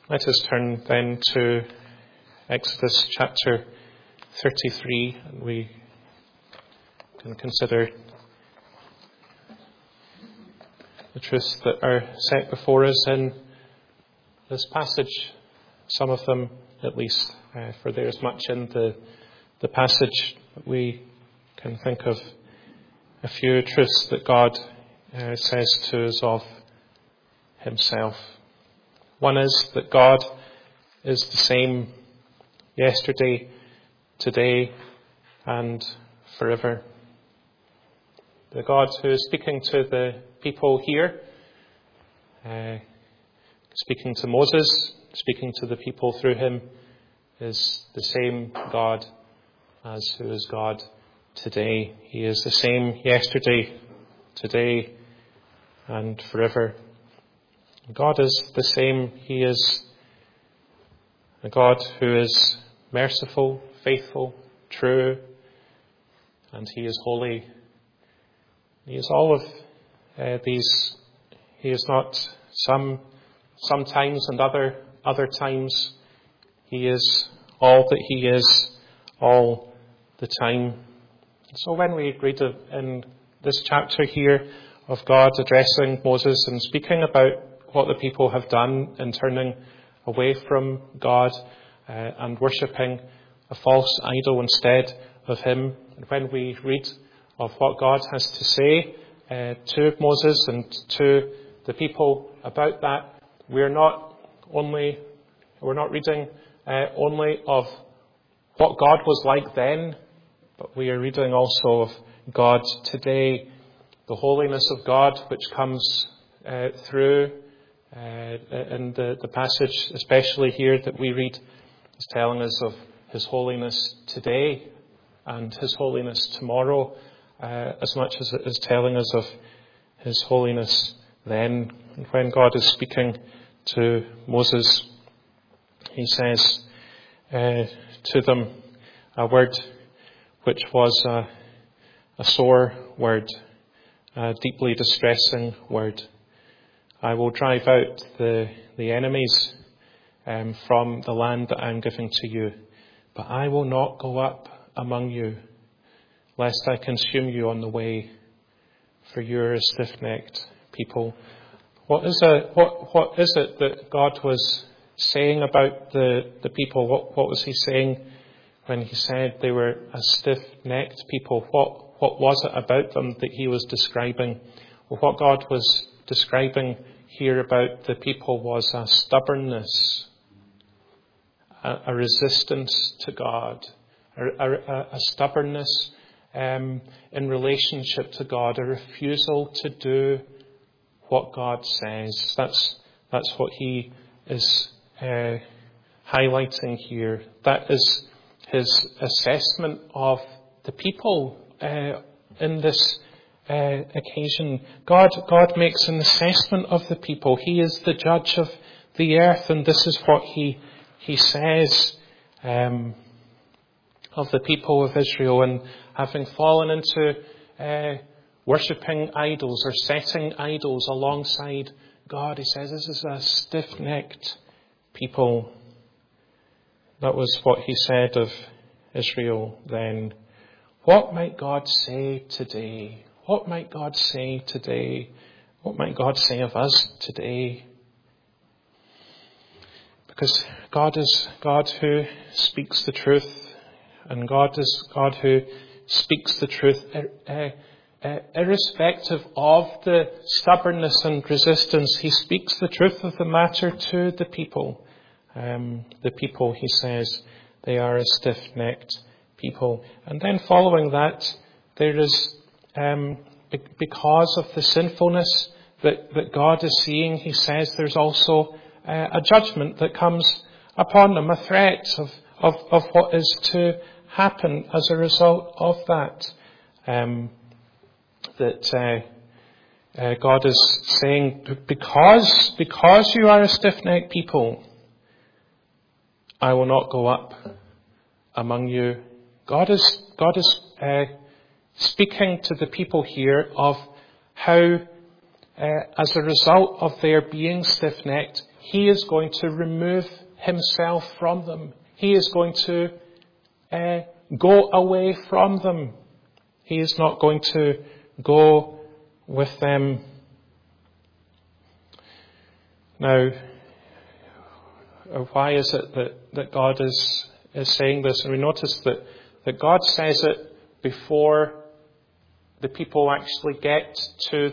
Let us turn then to Exodus chapter 33, and we can consider the truths that are set before us in this passage, some of them at least, for there is much in the passage that we can think of a few truths that God says to us of himself. One is that God is the same yesterday, today, and forever. The God who is speaking to the people here, speaking to Moses, speaking to the people through him, is the same God as who is God today. He is the same yesterday, today, and forever. God is the same. He is a God who is merciful, faithful, true, and he is holy. He is all of these. He is not sometimes and other times. He is all that he is all the time. So when we read in this chapter here of God addressing Moses and speaking about what the people have done in turning away from God and worshipping a false idol instead of him, and when we read of what God has to say to Moses and to the people about that, we're not reading only of what God was like then, but we are reading also of God today, the holiness of God which comes through in the passage, especially here that we read, is telling us of his holiness today and his holiness tomorrow, as much as it is telling us of his holiness then. And when God is speaking to Moses, he says to them a word which was a sore word, a deeply distressing word. I will drive out the enemies from the land that I am giving to you, but I will not go up among you, lest I consume you on the way, for you are a stiff-necked people. What is it that God was saying about the people? What was he saying when he said they were a stiff-necked people? What was it about them that he was describing? Well, what God was describing here about the people was a stubbornness, a resistance to God, a stubbornness in relationship to God, a refusal to do what God says. That's what he is highlighting here. That is his assessment of the people in this occasion. God makes an assessment of the people. He is the judge of the earth, and this is what he says of the people of Israel, and having fallen into worshipping idols or setting idols alongside God, he says this is a stiff-necked people. That was what he said of Israel then. What might God say today? What might God say today? What might God say of us today? Because God is God who speaks the truth, and God is God who speaks the truth irrespective of the stubbornness and resistance. He speaks the truth of the matter to the people. The people, he says, they are a stiff-necked people. And then following that, there is, because of the sinfulness that God is seeing, he says there's also a judgment that comes upon them, a threat of what is to happen as a result of that. God is saying, because you are a stiff-necked people, I will not go up among you. God is speaking to the people here of how, as a result of their being stiff-necked, he is going to remove himself from them. He is going to go away from them. He is not going to go with them. Now, why is it that God is saying this? And we notice that God says it before the people actually get to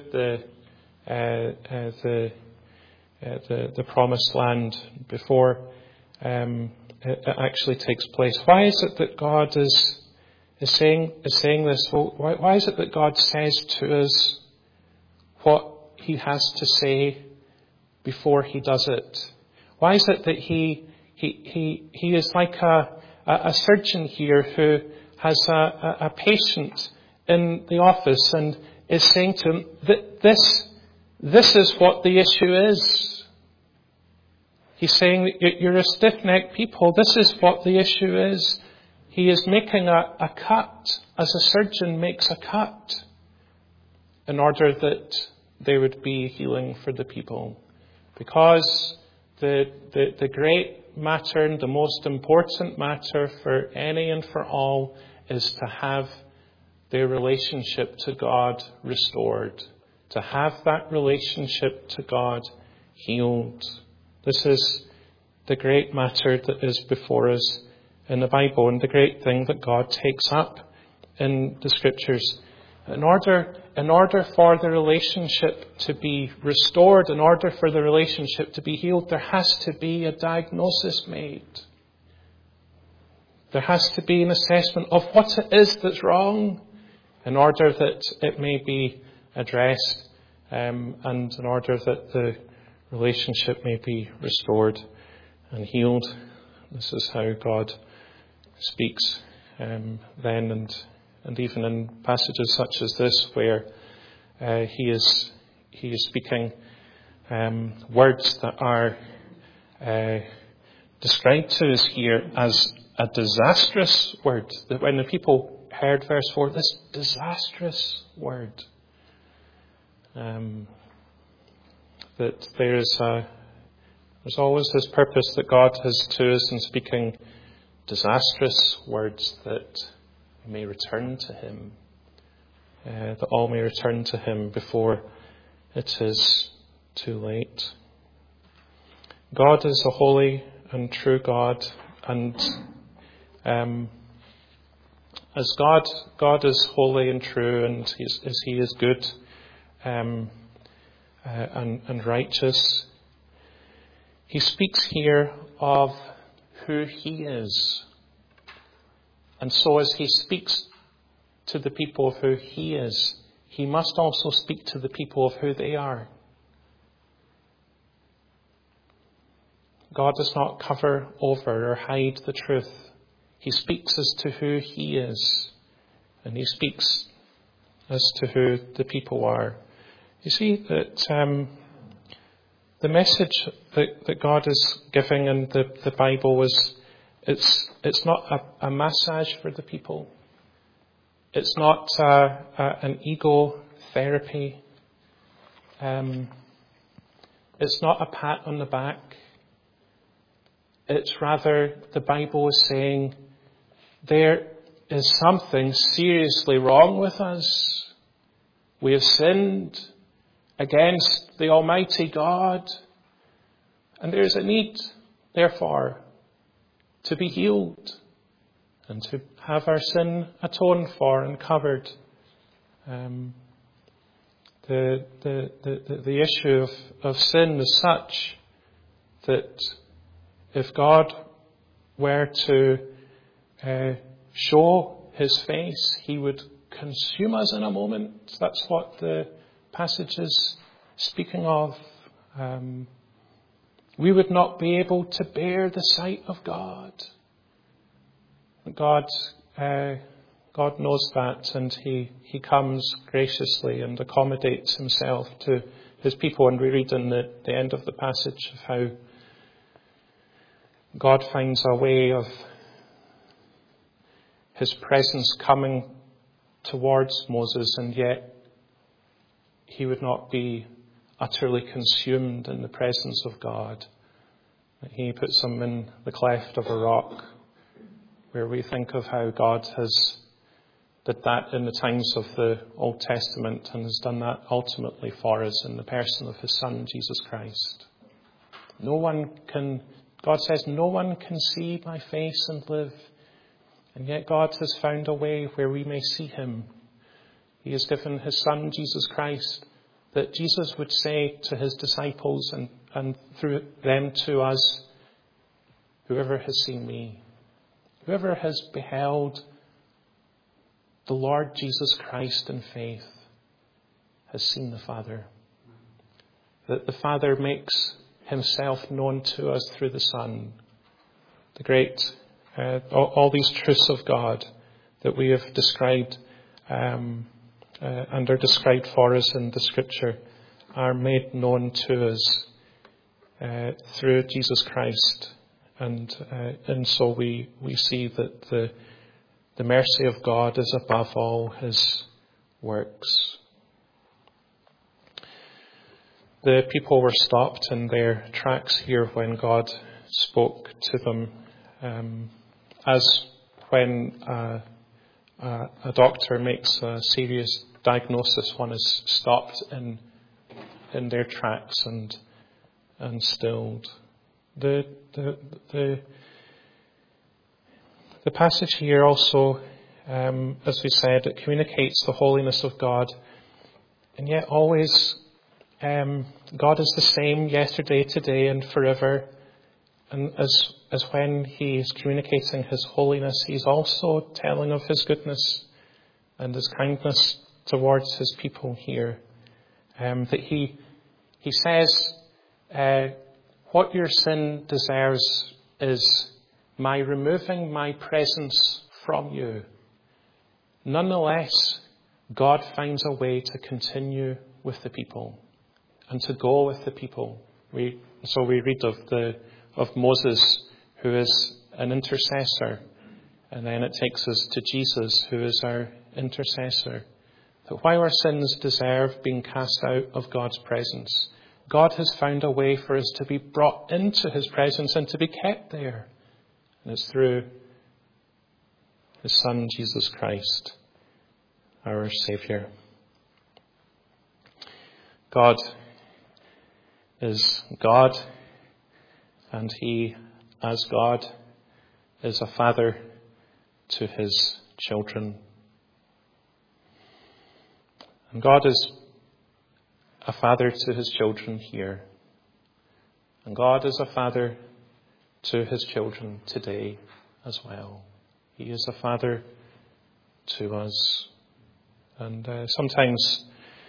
the promised land, before it actually takes place. Why is it that God is saying this? Well, why is it that God says to us what he has to say before he does it? Why is it that he is like a surgeon here who has a patient in the office and is saying to him that this is what the issue is? He's saying that you're a stiff-necked people. This is what the issue is. He is making a cut, as a surgeon makes a cut, in order that there would be healing for the people. Because the great matter and the most important matter for any and for all is to have their relationship to God restored, to have that relationship to God healed. This is the great matter that is before us in the Bible, and the great thing that God takes up in the Scriptures. In order for the relationship to be restored, in order for the relationship to be healed, there has to be a diagnosis made. There has to be an assessment of what it is that's wrong, in order that it may be addressed, and in order that the relationship may be restored and healed. This is how God speaks then, and even in passages such as this, where he is speaking words that are described to us here as a disastrous word. That when the people heard verse 4, this disastrous word, that there's always this purpose that God has to us in speaking disastrous words, that we may return to him, that all may return to him before it is too late. God is a holy and true God, and as God is holy and true, and as he is good and righteous, he speaks here of who he is. And so as he speaks to the people of who he is, he must also speak to the people of who they are. God does not cover over or hide the truth. He speaks as to who he is, and he speaks as to who the people are. You see that the message that God is giving in the Bible is, it's not a massage for the people. It's not an ego therapy. It's not a pat on the back. It's rather, the Bible is saying, there is something seriously wrong with us. We have sinned against the Almighty God, and there is a need, therefore, to be healed and to have our sin atoned for and covered. The issue of sin is such that if God were to show his face, he would consume us in a moment. That's what the passage is speaking of. We would not be able to bear the sight of God. God knows that, and he comes graciously and accommodates himself to his people. And we read in the end of the passage of how God finds a way of his presence coming towards Moses, and yet he would not be utterly consumed in the presence of God, that he puts them in the cleft of a rock, where we think of how God has did that in the times of the Old Testament and has done that ultimately for us in the person of his Son, Jesus Christ. God says, no one can see my face and live. And yet God has found a way where we may see him. He has given his Son, Jesus Christ, that Jesus would say to his disciples and through them to us, whoever has seen me, whoever has beheld the Lord Jesus Christ in faith, has seen the Father. That the Father makes himself known to us through the Son. The great, all these truths of God that we have described and are described for us in the Scripture are made known to us through Jesus Christ. And so we see that the mercy of God is above all his works. The people were stopped in their tracks here when God spoke to them, as when a doctor makes a serious diagnosis, one is stopped in their tracks and stilled. The passage here also, as we said, it communicates the holiness of God, and yet always God is the same yesterday, today, and forever. And as when he is communicating his holiness, he's also telling of his goodness and his kindness towards his people here. That he says, what your sin deserves is my removing my presence from you. Nonetheless, God finds a way to continue with the people and to go with the people. So we read of Moses, who is an intercessor, and then it takes us to Jesus, who is our intercessor. That while our sins deserve being cast out of God's presence, God has found a way for us to be brought into his presence and to be kept there. And it's through his Son, Jesus Christ, our Saviour. God is God, and he, as God, is a father to his children. And God is a father to his children here. And God is a father to his children today as well. He is a father to us. And sometimes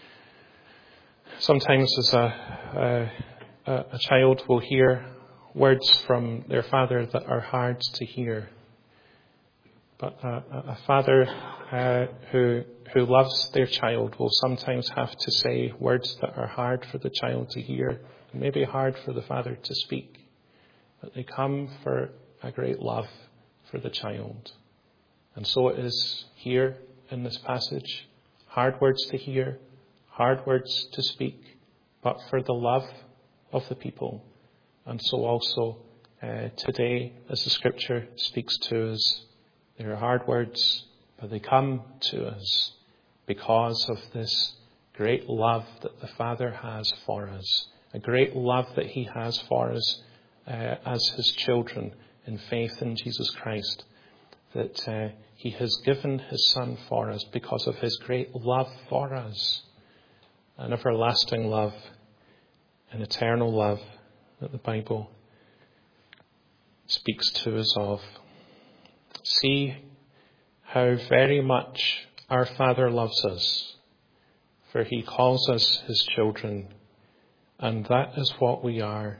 as a child will hear words from their father that are hard to hear. But a father who loves their child will sometimes have to say words that are hard for the child to hear, maybe hard for the father to speak. But they come for a great love for the child. And so it is here in this passage. Hard words to hear, hard words to speak, but for the love of the people. And so also today, as the Scripture speaks to us, there are hard words, but they come to us because of this great love that the Father has for us, a great love that he has for us as his children in faith in Jesus Christ, that he has given his Son for us because of his great love for us, an everlasting love, an eternal love that the Bible speaks to us of. See how very much our Father loves us, for he calls us his children, and that is what we are.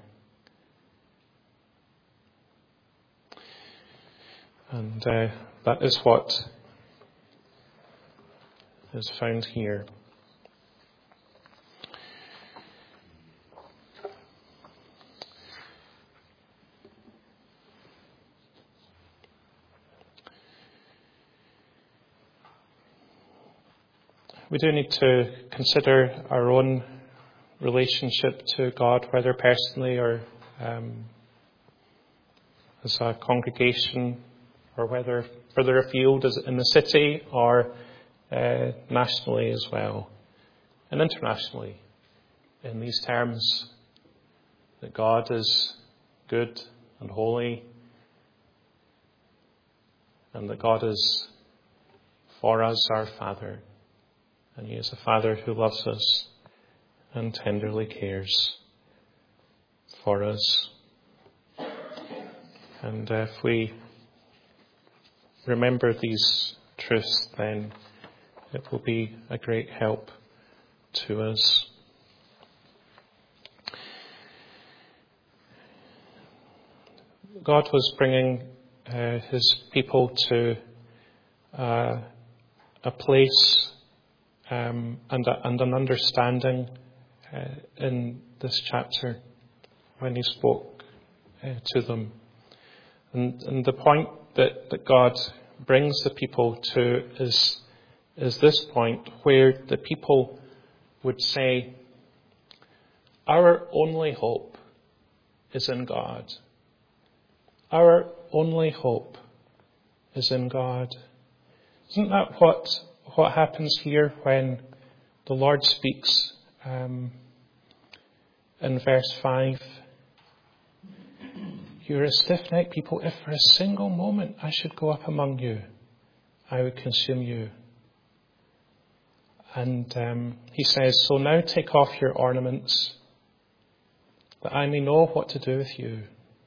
And that is what is found here. We do need to consider our own relationship to God, whether personally or as a congregation, or whether further afield as in the city or nationally as well, and internationally, in these terms, that God is good and holy, and that God is for us our Father, and He is a Father who loves us and tenderly cares for us. And if we remember these truths, then it will be a great help to us. God was bringing His people to a place and an understanding in this chapter when He spoke to them. And the point that God brings the people to is this point where the people would say, our only hope is in God. Our only hope is in God. Isn't that what happens here when the Lord speaks in verse 5? You're a stiff-necked people. If for a single moment I should go up among you, I would consume you. And He says, so now take off your ornaments, that I may know what to do with you.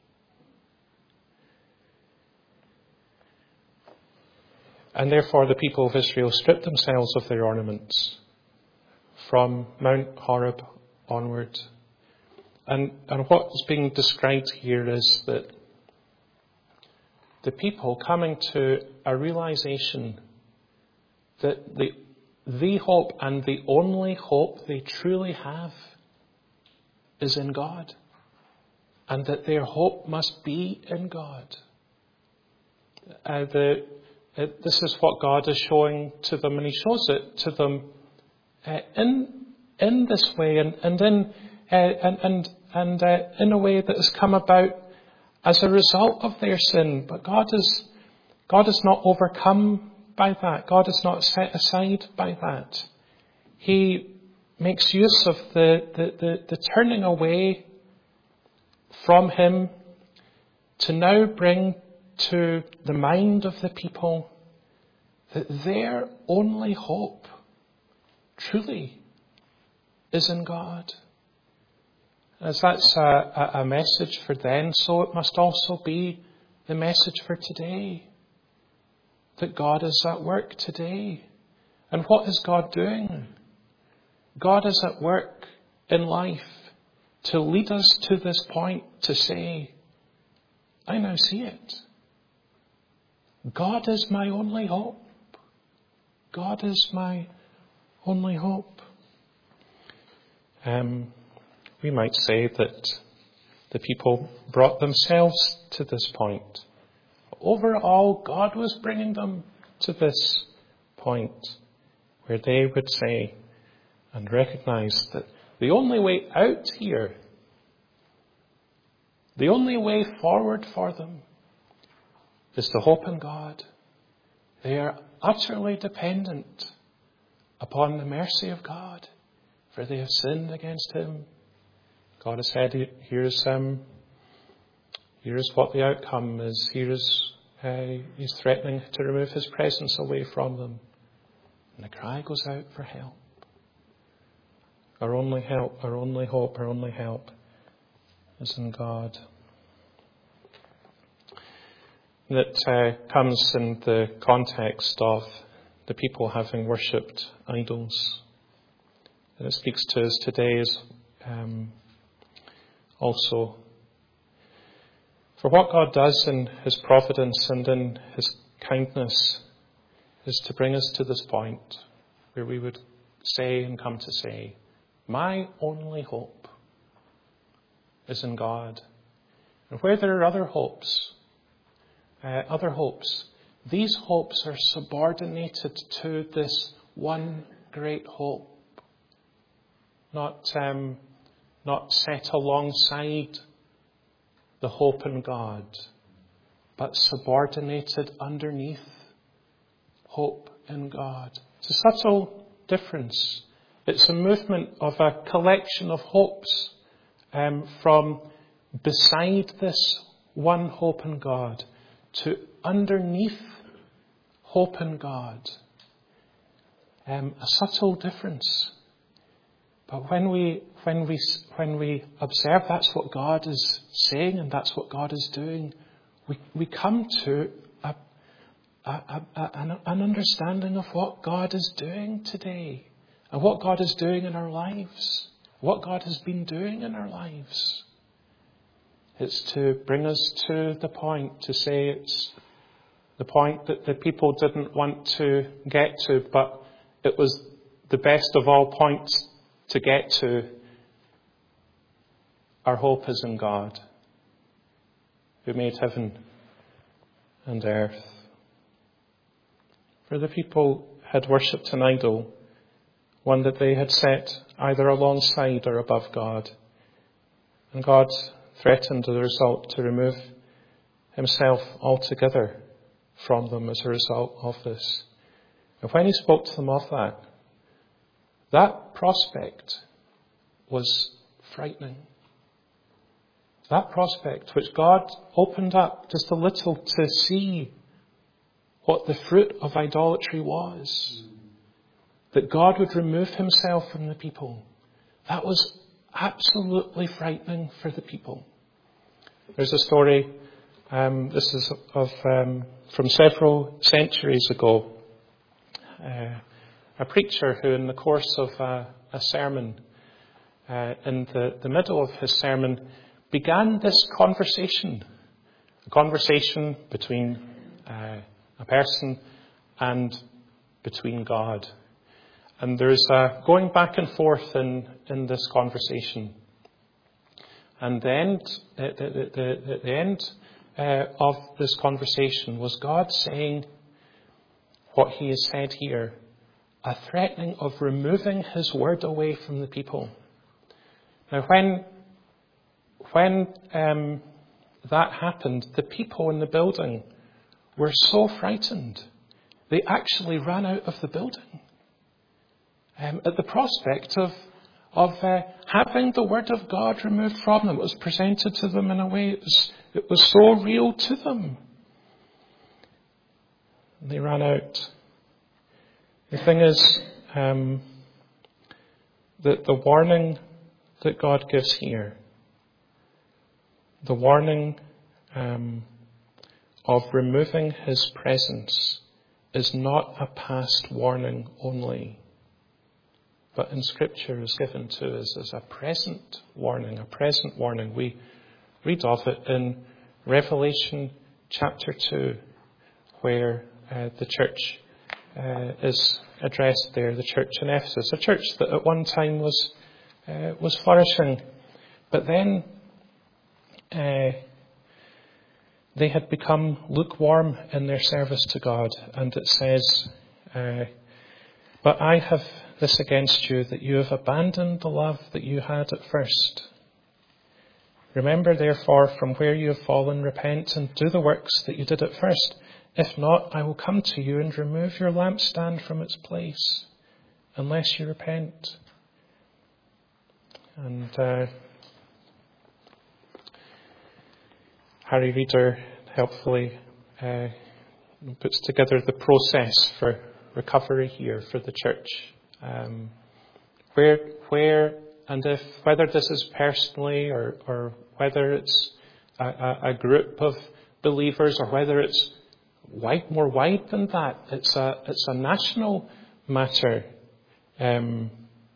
And therefore the people of Israel stripped themselves of their ornaments from Mount Horeb onward. And what is being described here is that the people coming to a realization that the hope and the only hope they truly have is in God, and that their hope must be in God. This is what God is showing to them, and He shows it to them in this way, and in a way that has come about as a result of their sin. But God is not overcome by that. God is not set aside by that. He makes use of the turning away from Him to now bring to the mind of the people that their only hope truly is in God. As that's a message for then, so it must also be the message for today. That God is at work today. And what is God doing? God is at work in life to lead us to this point, to say, I now see it. God is my only hope. God is my only hope. We might say that the people brought themselves to this point. Overall, God was bringing them to this point where they would say and recognize that the only way out here, the only way forward for them, is to hope in God. They are utterly dependent upon the mercy of God, for they have sinned against Him. God has said, here's what the outcome is. He's threatening to remove His presence away from them. And the cry goes out for help. Our only help, our only hope, our only help is in God. That comes in the context of the people having worshipped idols. And it speaks to us today as also. For what God does in His providence and in His kindness is to bring us to this point where we would say and come to say, my only hope is in God. And where there are other hopes, these hopes are subordinated to this one great hope, not set alongside the hope in God, but subordinated underneath hope in God. It's a subtle difference. It's a movement of a collection of hopes from beside this one hope in God to underneath hope in God. A subtle difference. But when we observe that's what God is saying and that's what God is doing, we come to an understanding of what God is doing today and what God is doing in our lives, what God has been doing in our lives. It's to bring us to the point, to say it's the point that the people didn't want to get to, but it was the best of all points to get to. Our hope is in God, who made heaven and earth. For the people had worshipped an idol, one that they had set either alongside or above God. And God threatened as a result to remove himself altogether from them as a result of this. And when he spoke to them of that prospect was frightening. That prospect which God opened up just a little to see what the fruit of idolatry was. That God would remove himself from the people. That was absolutely frightening for the people. There's a story, this is from several centuries ago. A preacher who in the course of a sermon, in the middle of his sermon, began this conversation. A conversation between a person and between God. And there's going back and forth in this conversation. And at the end of this conversation was God saying what he has said here, a threatening of removing his word away from the people. Now when that happened, the people in the building were so frightened, they actually ran out of the building at the prospect of having the word of God removed from them. It was presented to them in a way it was so real to them. And they ran out. The thing is that the warning that God gives here, the warning of removing his presence, is not a past warning only, but in Scripture is given to us as a present warning, We read of it in Revelation chapter 2, where the church is addressed there, the church in Ephesus, a church that at one time was flourishing, but then they had become lukewarm in their service to God. And it says, but I have this against you, that you have abandoned the love that you had at first. Remember, therefore, from where you have fallen, repent and do the works that you did at first. If not, I will come to you and remove your lampstand from its place, unless you repent. And Harry Reeder helpfully puts together the process for recovery here for the church. Where and if, whether this is personally or whether it's a group of believers or whether it's more wide than that, it's a national matter. The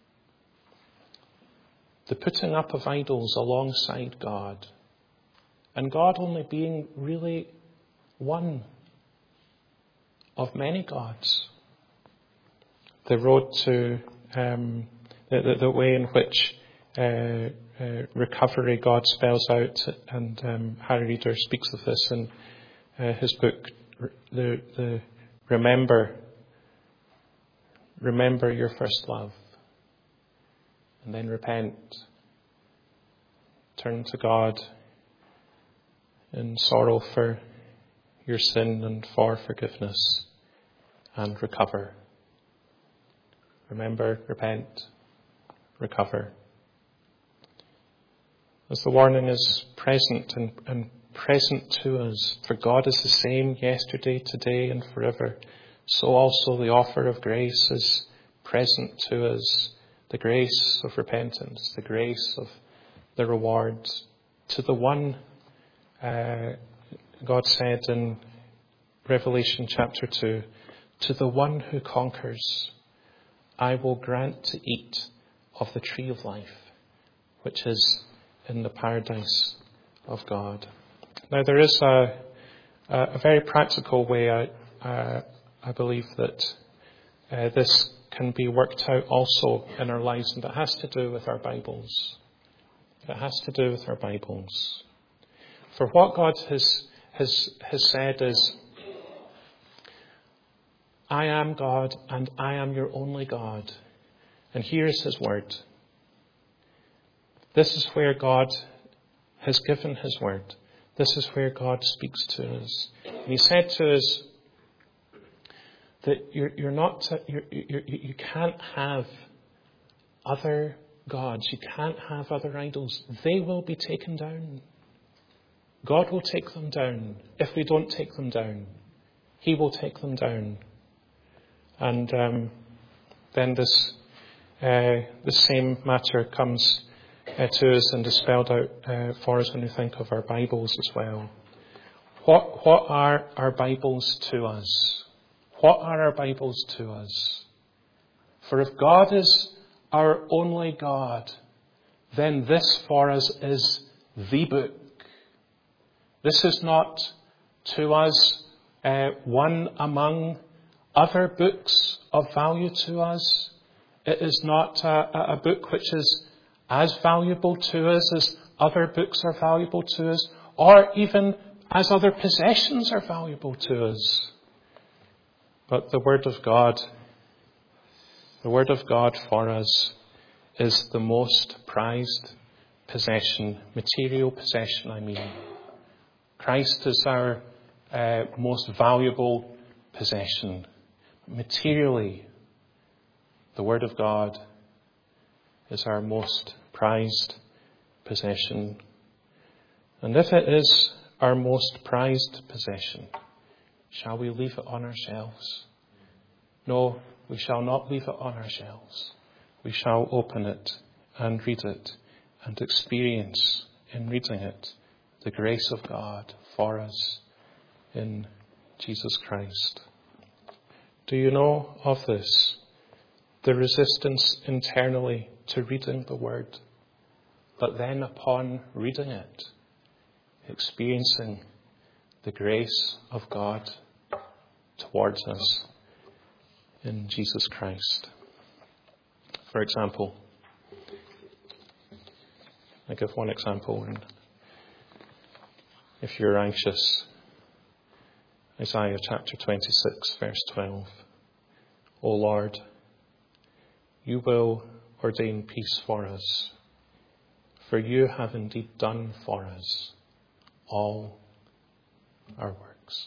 putting up of idols alongside God, and God only being really one of many gods. The road to the way in which recovery God spells out, and Harry Reeder speaks of this in his book, the remember your first love, and then repent, turn to God in sorrow for your sin and for forgiveness and recover. Remember, repent, recover. As the warning is present and present to us, for God is the same yesterday, today and forever, so also the offer of grace is present to us, the grace of repentance, the grace of the reward. To the one, God said in Revelation chapter 2, to the one who conquers, I will grant to eat of the tree of life, which is in the paradise of God. Now there is a very practical way I believe that this can be worked out also in our lives, and it has to do with our Bibles. It has to do with our Bibles. For what God has said is, I am God and I am your only God. And here is his word. This is where God has given his word. This is where God speaks to us. And he said to us that you can't have other gods. You can't have other idols. They will be taken down. God will take them down. If we don't take them down, he will take them down. And then the same matter comes to us and is spelled out for us when we think of our Bibles as well. What are our Bibles to us? What are our Bibles to us? For if God is our only God, then this for us is the book. This is not to us one among other books of value to us. It is not a book which is as valuable to us as other books are valuable to us, or even as other possessions are valuable to us. But the Word of God for us is the most prized possession, material possession, I mean. Christ is our most valuable possession. Materially, the Word of God is our most prized possession. And if it is our most prized possession, shall we leave it on our shelves? No, we shall not leave it on our shelves. We shall open it and read it and experience in reading it the grace of God for us in Jesus Christ. Do you know of this? The resistance internally to reading the Word, but then upon reading it, experiencing the grace of God towards us in Jesus Christ. For example, I give one example, and if you're anxious, Isaiah chapter 26, verse 12. O Lord, you will ordain peace for us, for you have indeed done for us all our works.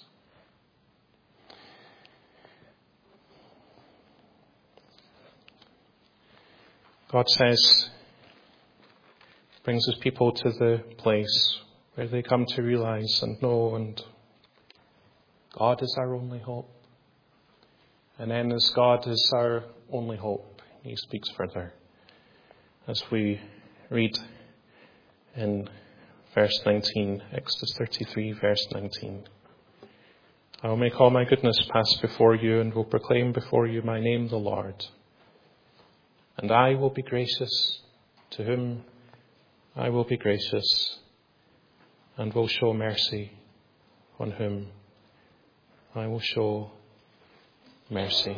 God says, brings his people to the place where they come to realize and know, and God is our only hope. And then as God is our only hope, he speaks further as we read in verse 19, Exodus 33, verse 19. I will make all my goodness pass before you and will proclaim before you my name, the Lord. And I will be gracious to whom I will be gracious, and will show mercy on whom I will show mercy.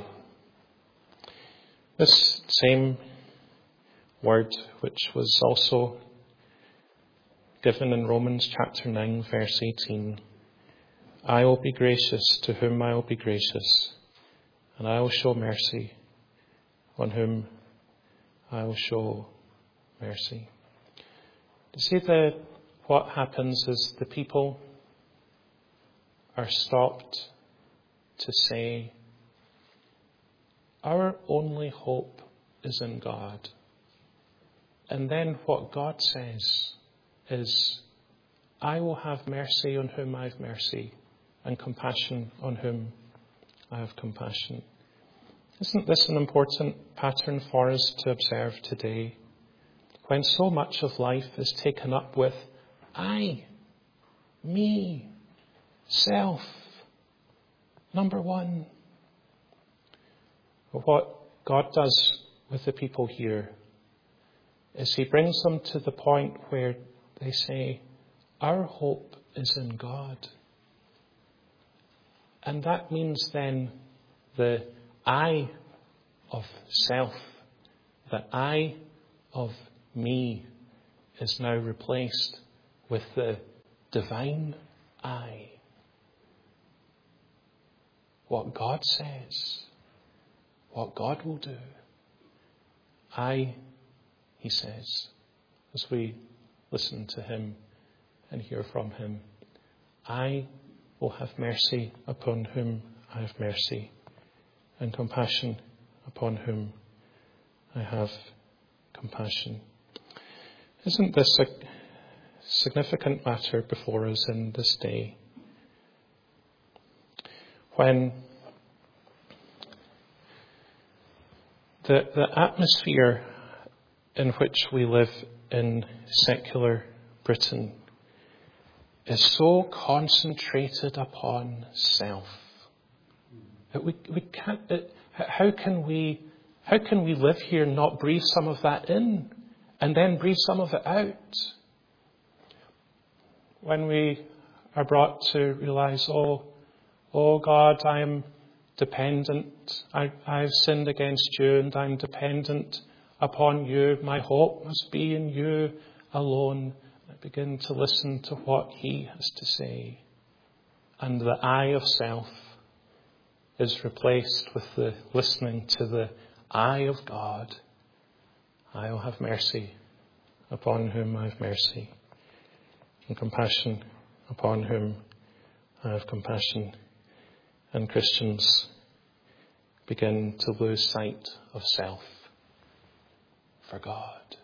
This same word, which was also given in Romans chapter 9, verse 18, I will be gracious to whom I will be gracious, and I will show mercy on whom I will show mercy. You see, what happens is the people are stopped to say, our only hope is in God. And then what God says is, I will have mercy on whom I have mercy, and compassion on whom I have compassion. Isn't this an important pattern for us to observe today? When so much of life is taken up with I, me, self, number one. What God does with the people here is he brings them to the point where they say, our hope is in God. And that means then the I of self, the I of me is now replaced with the divine I. What God says, what God will do. I, he says, as we listen to him and hear from him, I will have mercy upon whom I have mercy, and compassion upon whom I have compassion. Isn't this a significant matter before us in this day? When the atmosphere in which we live in secular Britain is so concentrated upon self. We can't. How can we live here and not breathe some of that in, and then breathe some of it out? When we are brought to realize, oh God, I am dependent. I've sinned against you, and I'm dependent upon you. My hope must be in you alone. I begin to listen to what he has to say. And the I of self is replaced with the listening to the I of God. I will have mercy upon whom I have mercy, and compassion upon whom I have compassion. And Christians begin to lose sight of self for God.